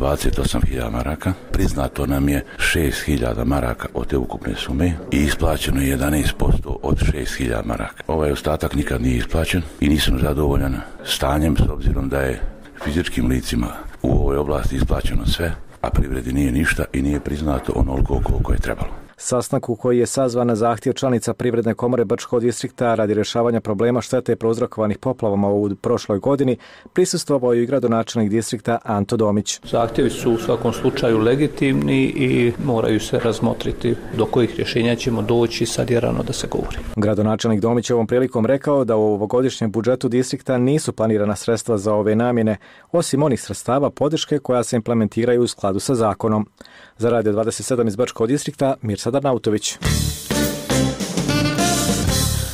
28.000 maraka. Priznato nam je 6.000 maraka od te ukupne sume i isplaćeno je 11% od 6.000 maraka. Ovaj ostatak nikad nije isplaćen i nisam zadovoljan stanjem, s obzirom da je fizičkim licima u ovoj oblasti isplaćeno sve, a privredi nije ništa i nije priznato onoliko koliko je trebalo. Sastanku koji je sazvan na zahtjev članica Privredne komore Brčkog distrikta radi rješavanja problema štete prouzrokovanih poplavama u prošloj godini prisustvovao je i gradonačelnik distrikta Anto Domić. Zahtjevi su u svakom slučaju legitimni i moraju se razmotriti do kojih rješenja ćemo doći, sad je rano da se govori. Gradonačelnik Domić je ovom prilikom rekao da u ovogodišnjem budžetu distrikta nisu planirana sredstva za ove namjene, osim onih sredstava podrške koja se implementiraju u skladu sa zakonom. Za Radio 27 iz Brčkog distrikta, Mirsad Arnautović.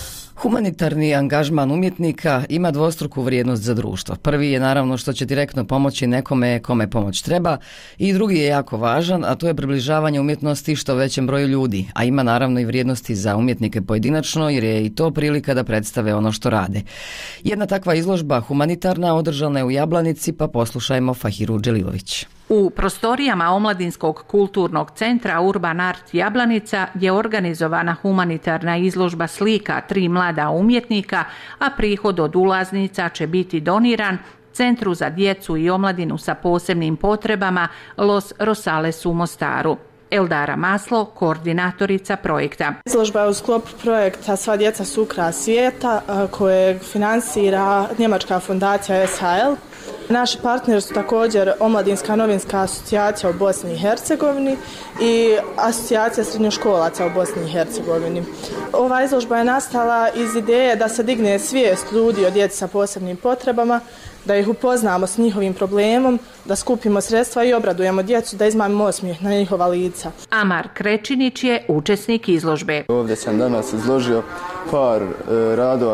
Humanitarni angažman umjetnika ima dvostruku vrijednost za društvo. Prvi je naravno što će direktno pomoći nekome kome pomoć treba i drugi je jako važan, a to je približavanje umjetnosti što većem broju ljudi, a ima naravno i vrijednosti za umjetnike pojedinačno jer je i to prilika da predstave ono što rade. Jedna takva izložba humanitarna održana je u Jablanici, pa poslušajmo Fahiru Dželilović. U prostorijama Omladinskog kulturnog centra Urban Art Jablanica je organizovana humanitarna izložba slika 3 mlada umjetnika, a prihod od ulaznica će biti doniran Centru za djecu i omladinu sa posebnim potrebama Los Rosales u Mostaru. Eldara Maslo, koordinatorica projekta. Izložba je u sklopu projekta Sva djeca su ukras svijeta kojeg finansira njemačka fondacija SHL. Naši partneri su također Omladinska novinska asocijacija u Bosni i Hercegovini i asocijacija srednjoškolaca u Bosni i Hercegovini. Ova izložba je nastala iz ideje da se digne svijest ljudi o djeci sa posebnim potrebama, da ih upoznamo s njihovim problemom, da skupimo sredstva i obradujemo djecu, da izmamimo osmijeh na njihova lica. Amar Krečinić je učesnik izložbe. Ovdje sam danas izložio par radova,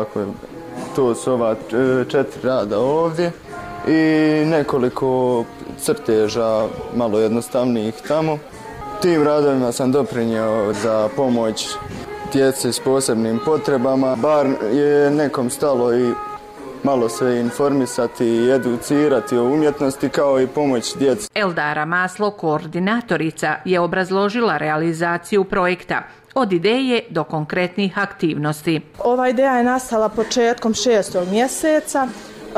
to su ova 4 rada ovdje i nekoliko crteža, malo jednostavnijih tamo. Tim radovima sam doprinio za pomoć djeci s posebnim potrebama, bar je nekom stalo i malo se informisati i educirati o umjetnosti kao i pomoć djeci. Eldara Maslo, koordinatorica, je obrazložila realizaciju projekta od ideje do konkretnih aktivnosti. Ova ideja je nastala početkom 6. mjeseca,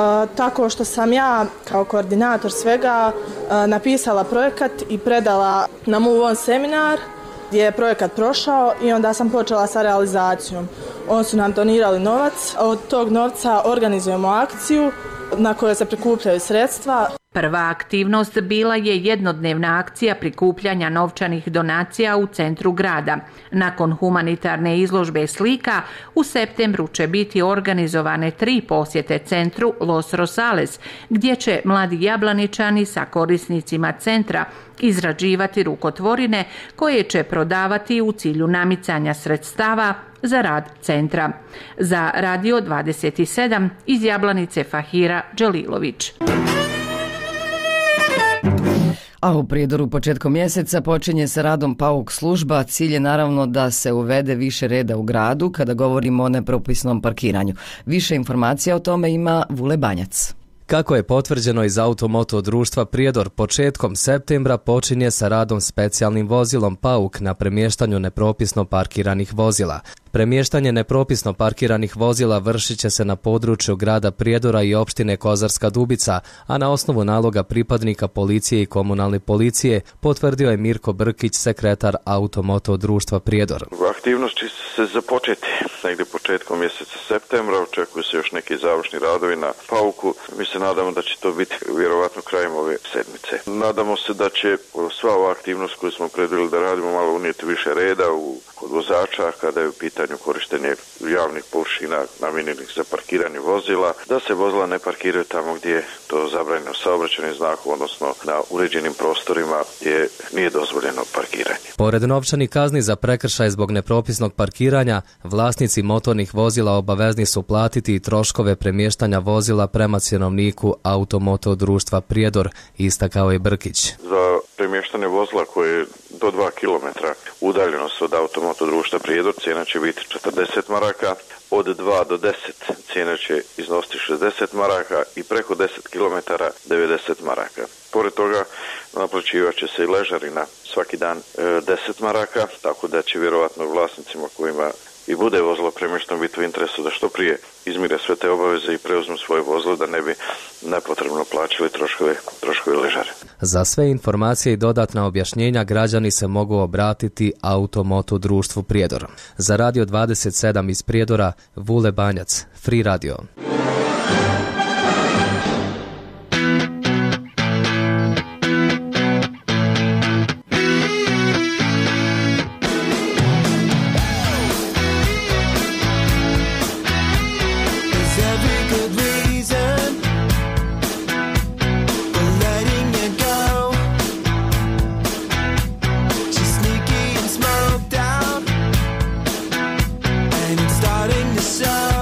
tako što sam ja kao koordinator svega napisala projekat i predala na Move On seminar gdje je projekat prošao i onda sam počela sa realizacijom. Oni su nam donirali novac, a od tog novca organizujemo akciju na kojoj se prikupljaju sredstva. Prva aktivnost bila je jednodnevna akcija prikupljanja novčanih donacija u centru grada. Nakon humanitarne izložbe slika, u septembru će biti organizovane 3 posjete centru Los Rosales, gdje će mladi jablaničani sa korisnicima centra izrađivati rukotvorine koje će prodavati u cilju namicanja sredstava za rad centra. Za Radio 27 iz Jablanice Fahira Dželilović. A u Prijedoru početkom mjeseca počinje sa radom PAUK služba. Cilj je naravno da se uvede više reda u gradu kada govorimo o nepropisnom parkiranju. Više informacija o tome ima Vule Banjac. Kako je potvrđeno iz Automoto društva Prijedor, početkom septembra počinje sa radom specijalnim vozilom PAUK na premještanju nepropisno parkiranih vozila. Premještanje nepropisno parkiranih vozila vršit će se na području grada Prijedora i opštine Kozarska Dubica, a na osnovu naloga pripadnika policije i komunalne policije, potvrdio je Mirko Brkić, sekretar Automoto društva Prijedor. Aktivnosti će se započeti negdje početkom mjeseca septembra, očekuju se još neki završni radovi na PAUK-u. Mi se nadamo da će to biti vjerovatno krajem ove sedmice. Nadamo se da će sva ova aktivnost koju smo predvidjeli da radimo malo unijeti više reda kod vozača kada je u pitanju korištenje javnih površina namijenjenih za parkiranje vozila, da se vozila ne parkiraju tamo gdje je to zabranjeno saobraćajnim znakom, odnosno na uređenim prostorima gdje nije dozvoljeno parkiranje. Pored novčanih kazni za prekršaj zbog nepropisnog parkiranja, vlasnici motornih vozila obavezni su platiti i troškove premještanja vozila prema cjenovniku Automoto društva Prijedor, istakao je Brkić. Za premještanje vozila koje je do 2 km udaljenost od Automoto društva Prijedor cijena će biti 40 maraka, od 2 do 10 cijena će iznositi 60 maraka i preko 10 km 90 maraka. Pored toga naplaćivat će se i ležarina svaki dan 10 maraka, tako da će vjerovatno vlasnicima kojima i bude vozilo premješteno biti u interesu da što prije izmire sve te obaveze i preuzmu svoje vozilo da ne bi nepotrebno plaćali troškove ležare. Za sve informacije i dodatna objašnjenja građani se mogu obratiti Automoto društvu Prijedor. Za Radio 27 iz Prijedora, Vule Banjac, Free Radio. Starting to sound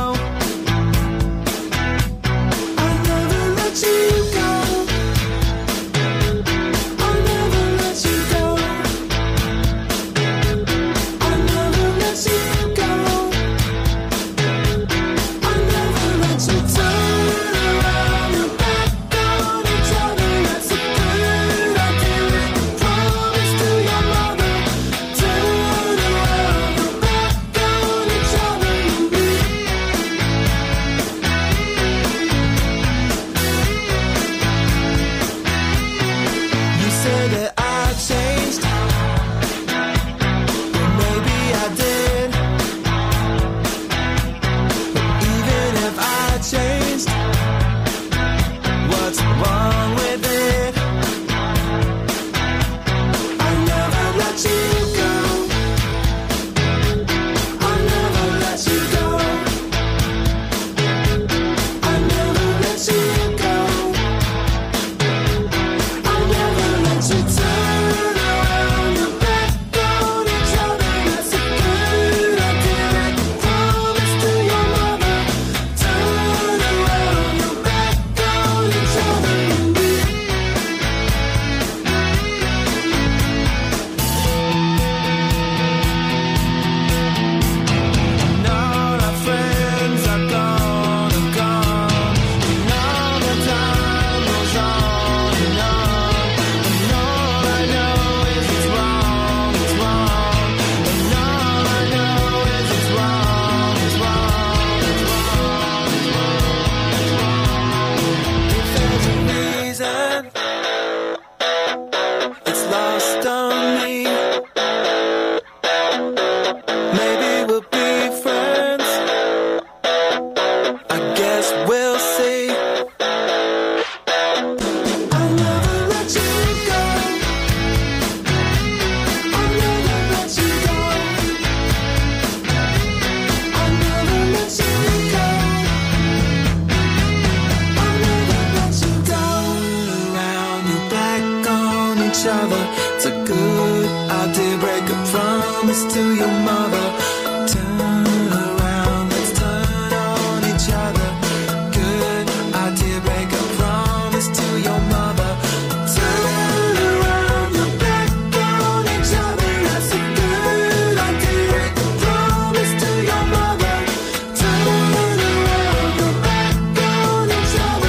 It's a good idea, break a promise to your mother. Turn around, let's turn on each other. Good idea, break a promise to your mother. Turn around, look back on each other. That's a good idea, break a promise to your mother. Turn around, look back on each other.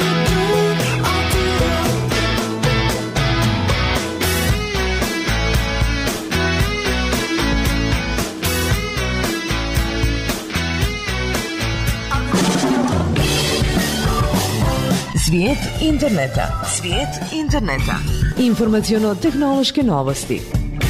Svijet interneta. Svijet interneta. Informaciono-tehnološke novosti.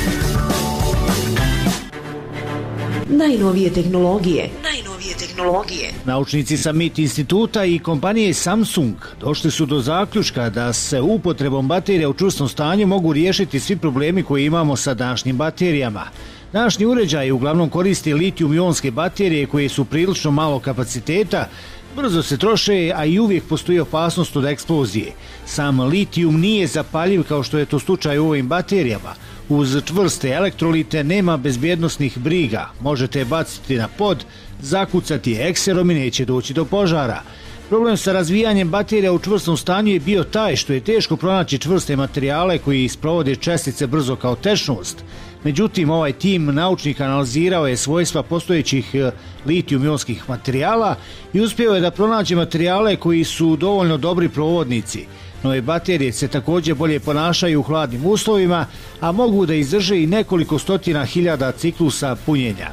Najnovije tehnologije. Naučnici sa MIT instituta i kompanije Samsung došli su do zaključka da se upotrebom baterija u čvrstom stanju mogu riješiti svi problemi koje imamo sa današnjim baterijama. Današnji uređaji uglavnom koriste litijum-ionske baterije koje su prilično malo kapaciteta, brzo se troše, a i uvijek postoji opasnost od eksplozije. Sam litijum nije zapaljiv kao što je to slučaj u ovim baterijama. Uz čvrste elektrolite nema bezbjednosnih briga. Možete je baciti na pod, zakucati ekserom i neće doći do požara. Problem sa razvijanjem baterija u čvrstom stanju je bio taj što je teško pronaći čvrste materijale koji sprovode čestice brzo kao tečnost. Međutim, ovaj tim naučnika analizirao je svojstva postojećih litijum-ionskih materijala i uspio je da pronađe materijale koji su dovoljno dobri provodnici. Nove baterije se također bolje ponašaju u hladnim uslovima, a mogu da izdrže i nekoliko stotina hiljada ciklusa punjenja.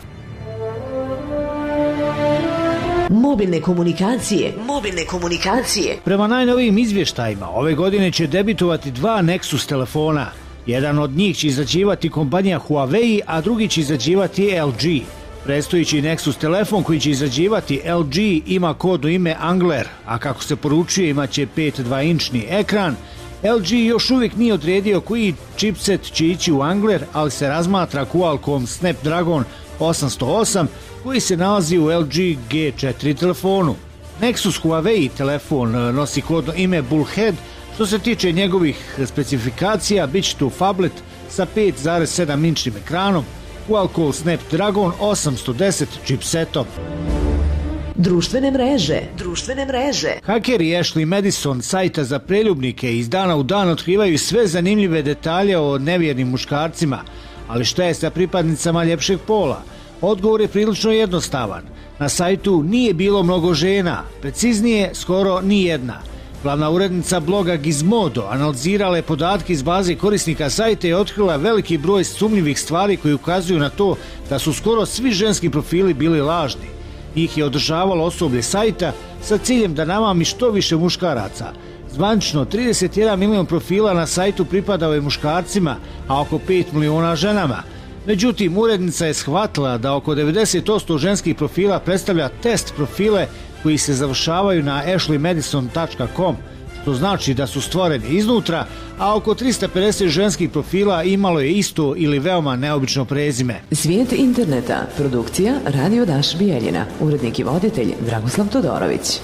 Mobilne komunikacije. Prema najnovijim izvještajima, ove godine će debitovati 2 Nexus telefona. Jedan od njih će izrađivati kompanija Huawei, a drugi će izrađivati LG. Predstojeći Nexus telefon koji će izrađivati LG ima kodno ime Angler, a kako se poručuje imaće 5,2-inčni ekran. LG još uvijek nije odredio koji chipset će ići u Angler, ali se razmatra Qualcomm Snapdragon 808 koji se nalazi u LG G4 telefonu. Nexus Huawei telefon nosi kodno ime Bullhead. Što se tiče njegovih specifikacija, bit će tu phablet sa 5,7-inčnim ekranom, Qualcomm Snapdragon 810 chipsetom. Društvene mreže. Hakeri Ashley Madison sajta za preljubnike iz dana u dan otkrivaju sve zanimljive detalje o nevjernim muškarcima, ali šta je sa pripadnicama ljepšeg pola? Odgovor je prilično jednostavan. Na sajtu nije bilo mnogo žena, preciznije skoro ni jedna. Glavna urednica bloga Gizmodo analizirala je podatke iz baze korisnika sajta i otkrila veliki broj sumnjivih stvari koji ukazuju na to da su skoro svi ženski profili bili lažni. Njih je održavalo osoblje sajta sa ciljem da namami što više muškaraca. Zvanično 31 milion profila na sajtu pripadao je muškarcima, a oko 5 miliona ženama. Međutim, urednica je shvatila da oko 90% ženskih profila predstavlja test profile koji se završavaju na ashleymadison.com, što znači da su stvoreni iznutra, a oko 350 ženskih profila imalo je isto ili veoma neobično prezime. Svijet interneta. Produkcija Radio Daš Bijeljina. Urednik i voditelj Dragoslav Todorović.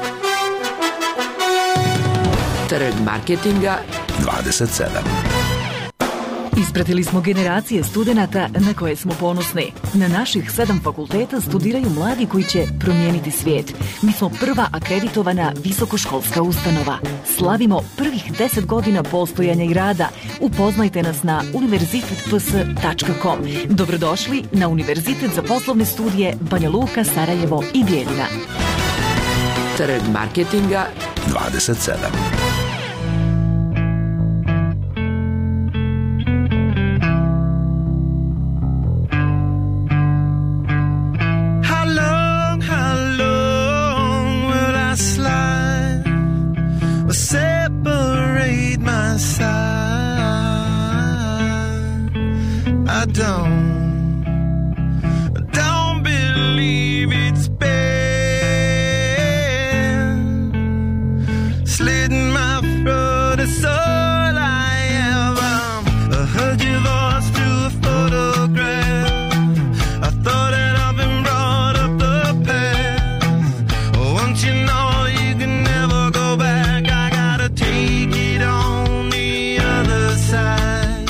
Trg marketinga 27. Ispratili smo generacije studenata na koje smo ponosni. Na naših 7 fakulteta studiraju mladi koji će promijeniti svijet. Mi smo prva akreditovana visokoškolska ustanova. Slavimo prvih 10 godina postojanja i rada. Upoznajte nas na univerzitetps.com. Dobrodošli na Univerzitet za poslovne studije Banja Luka, Sarajevo i Bijeljina. Trg marketinga 27. Separate my side. I don't believe it's been slitting my throat. It's all I am. I heard your voice through a photograph. I thought that I've been brought up the past. Once you know you can never go back. Take it on the other side.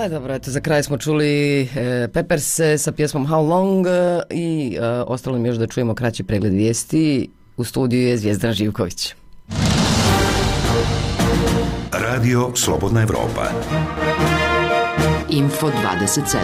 Dobro, eto, za kraj smo čuli Pepperse sa pjesmom How Long i ostalo mi još da čujemo kraći pregled vijesti. U studiju je Zvijezdan Živković. Radio Slobodna Evropa. Info 27.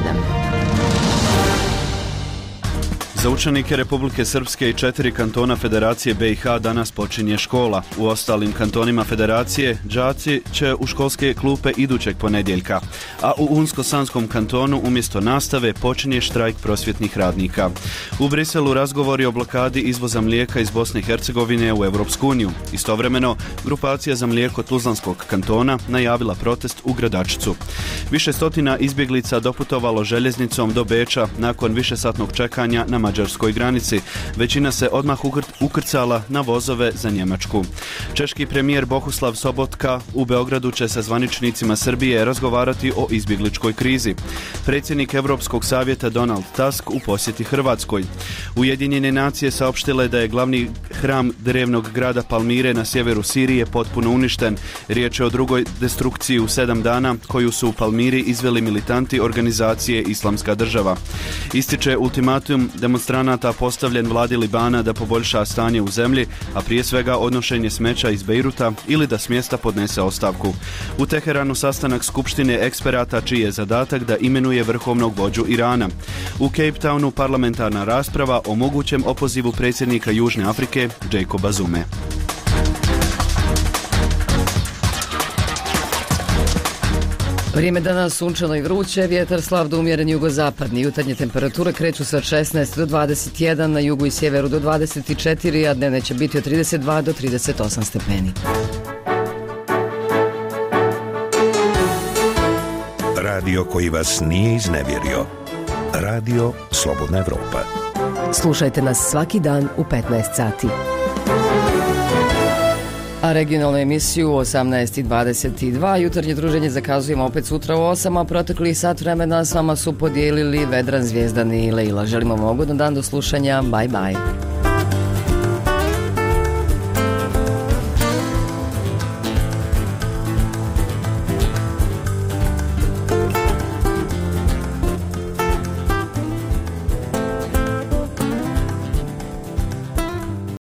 Za učenike Republike Srpske i 4 kantona Federacije BiH danas počinje škola. U ostalim kantonima Federacije đaci će u školske klupe idućeg ponedjeljka, a u Unsko-Sanskom kantonu umjesto nastave počinje štrajk prosvjetnih radnika. U Briselu razgovori o blokadi izvoza mlijeka iz Bosne i Hercegovine u Evropsku uniju. Istovremeno, grupacija za mlijeko Tuzlanskog kantona najavila protest u Gradačcu. Više stotina izbjeglica doputovalo željeznicom do Beča nakon višesatnog čekanja na mađarskoj granici. Većina se odmah ukrcala na vozove za Njemačku. Češki premijer Bohuslav Sobotka u Beogradu će sa zvaničnicima Srbije razgovarati o izbjegličkoj krizi. Predsjednik Europskog savjeta Donald Tusk u posjeti Hrvatskoj. Ujedinjene nacije saopštile da je glavni hram drevnog grada Palmire na sjeveru Sirije potpuno uništen. Riječ je o drugoj destrukciji u 7 dana koju su u Palmiri izveli militanti organizacije Islamska država. Ističe ultimatum demonstranata postavljen vladi Libana da poboljša stanje u zemlji, a prije svega odnošenje smeća iz Bejruta ili da s mjesta podnese ostavku. U Teheranu sastanak skupštine eksperata čiji je zadatak da imenuje vrhovnog vođu Irana. U Cape Townu parlamentarna rasprava o mogućem opozivu predsjednika Južne Afrike Jacoba Zume. Vrijeme danas sunčano i vruće, vjetar slab do umjeren jugozapadni. Jutarnje temperature kreću se od 16 do 21, na jugu i sjeveru do 24, a dnevne će biti od 32 do 38 stepeni. Radio koji vas nije iznevjerio. Radio Slobodna Evropa. Slušajte nas svaki dan u 15 sati. A regionalnu emisiju u 18:22 jutarnje druženje zakazujemo opet sutra u 8, a proteklih sat vremena s vama su podijelili Vedran, Zvijezdan i Leila. Želimo vam ugodan dan, do slušanja, bye bye.